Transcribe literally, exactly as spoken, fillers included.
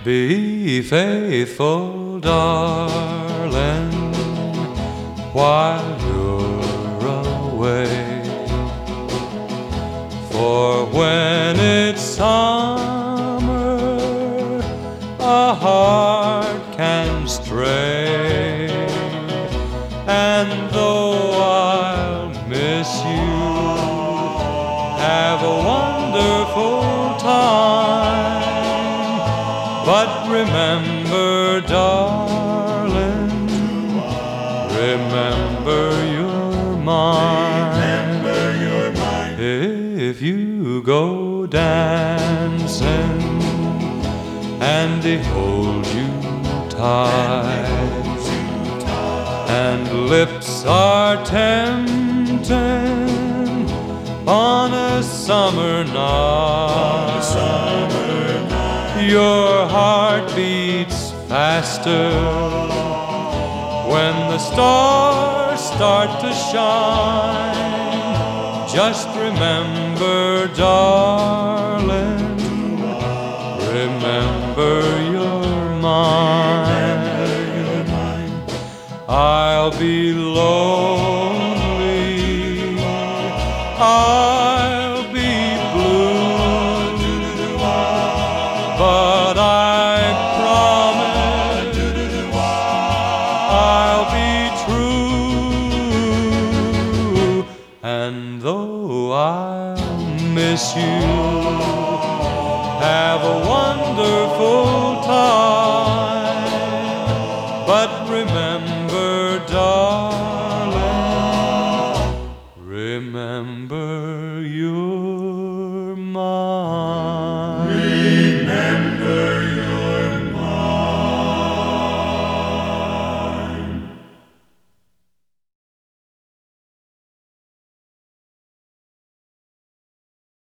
Be faithful, darling, while you're away. For when it's summer, a heart can stray. And though I'll miss you, have a wonderful time. But remember, darling, remember you're mine. Remember you're mine. If you go dancing and he holds you tight, and lips are tempting on a summer night, your heart beats faster when the stars start to shine. Just remember, darling, remember you're mine. I'll be lonely, I'll be blue, but I promise I'll be true. And though I'll miss you, have a wonderful time. But remember,